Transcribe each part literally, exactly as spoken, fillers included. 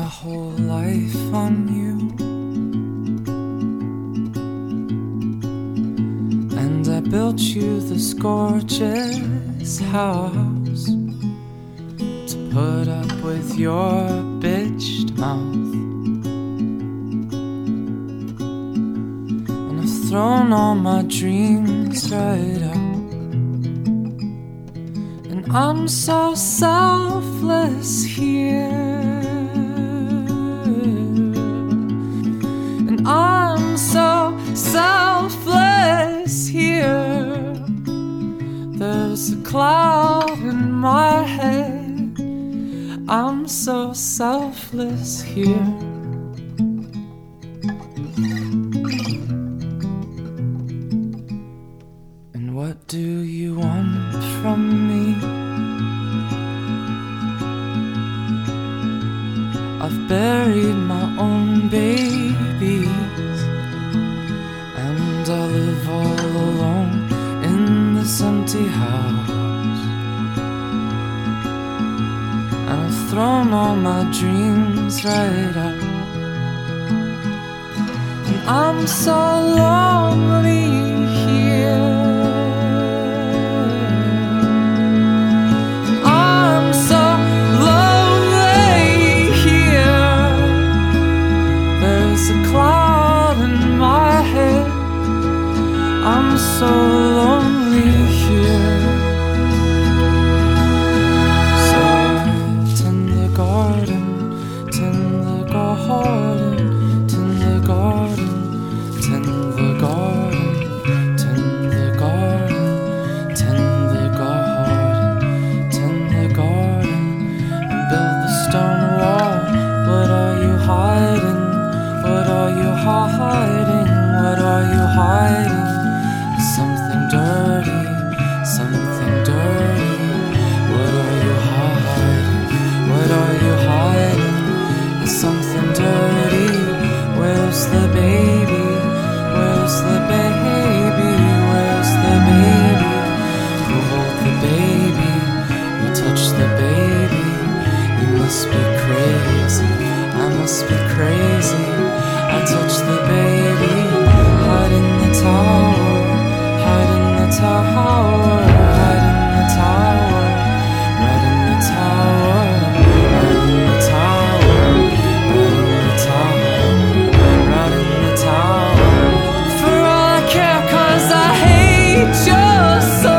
whole life on you, and I built you this gorgeous house to put up with your bitched mouth. And I've thrown all my dreams right out, and I'm so selfless here. I'm so selfless here. There's a cloud in my head. I'm so selfless here. And what do you want from me? I've buried my own babies, and I live all alone in this empty house. And I've thrown all my dreams right out, and I'm so lonely here. I'm so lonely here. There's a cloud in my head. I'm so lonely here. So I tend the garden, tend the garden, tend the garden, tend the garden, tend the garden, tend the garden, tend the garden, and build the stone wall. What are you hiding? What are you hiding? What are you hiding? Something dirty, something dirty. What are you hiding? What are you hiding? It's something dirty. Where's the baby? Where's the baby? Where's the baby? Who hold the baby? You touch the baby. You must be crazy. I must be crazy. I touch the baby. Hide in the tower. Hide in the tower, hide in the tower, right in the tower, right in the tower, right in the tower, right in the tower. For all I care, 'cause I hate your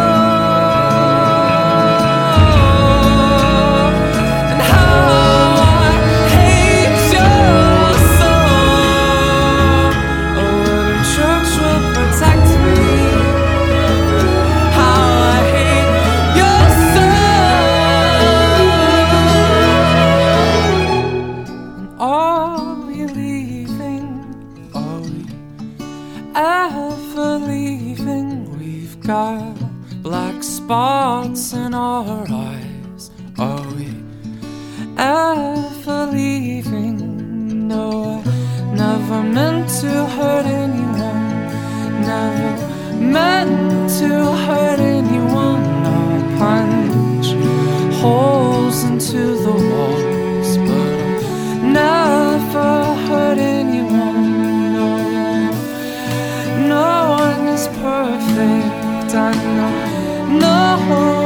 soul, and how I hate your soul. A wooden church will protect me. Ever leaving? We've got black spots in our eyes. Are we ever leaving? No, I never meant to hurt anyone. Never meant to hurt anyone. I punch holes into the walls, but I'll never hurt anyone. No one is perfect, I know. No